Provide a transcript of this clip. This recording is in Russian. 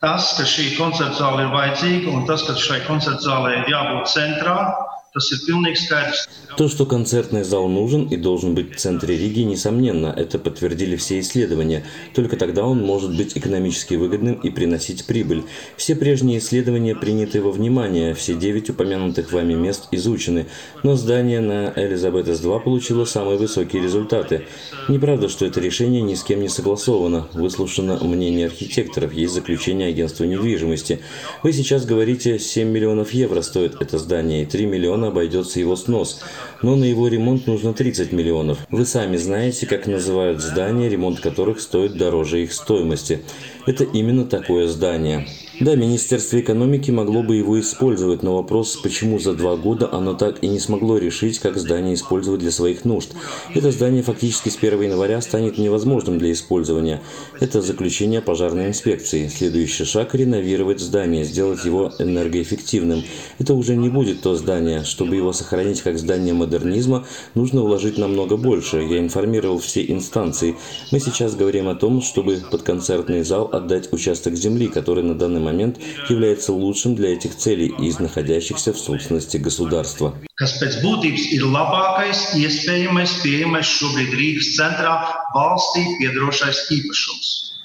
Tas, ka šī koncerta zāle ir vajadzīga un tas, ka šai koncerta zālei ir jābūt centrā, tas ir pilnīgi skaidrs. То, что концертный зал нужен и должен быть в центре Риги, несомненно, это подтвердили все исследования. Только тогда он может быть экономически выгодным и приносить прибыль. Все прежние исследования приняты во внимание, все 9 упомянутых вами мест изучены, но здание на Элизабетес-2 получило самые высокие результаты. Неправда, что это решение ни с кем не согласовано. Выслушано мнение архитекторов, есть заключение агентства недвижимости. Вы сейчас говорите, 7 миллионов евро стоит это здание, и 3 миллиона обойдется его снос. Но на его ремонт нужно 30 миллионов. Вы сами знаете, как называют здания, ремонт которых стоит дороже их стоимости. Это именно такое здание. Да, Министерство экономики могло бы его использовать, но вопрос, почему за 2 года оно так и не смогло решить, как здание использовать для своих нужд. Это здание фактически с 1 января станет невозможным для использования. Это заключение пожарной инспекции. Следующий шаг – реновировать здание, сделать его энергоэффективным. Это уже не будет то здание. Чтобы его сохранить как здание модернизма, нужно вложить намного больше. Я информировал все инстанции. Мы сейчас говорим о том, чтобы под концертный зал отдать участок земли, который на данный момент является лучшим для этих целей из находящихся в собственности государства. Kas pēc būtības ir labākais, iespējamais, pieejamais šobrīd Rīgas centrā valstī piederošais īpašums.